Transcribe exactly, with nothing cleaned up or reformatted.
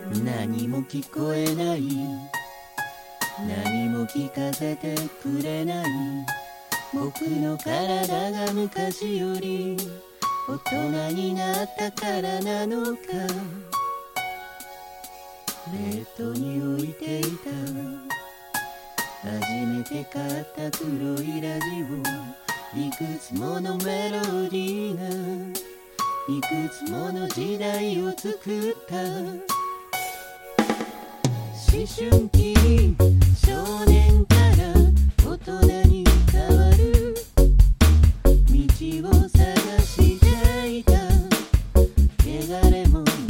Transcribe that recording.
何も聞こえない、何も聞かせてくれない、僕の体が昔より大人になったからなのか。ベッドに置いていた初めて買った黒いラジオ、いくつものメロディーがいくつもの時代を作った。思春期少年から大人に変わる道を探していた。汚れも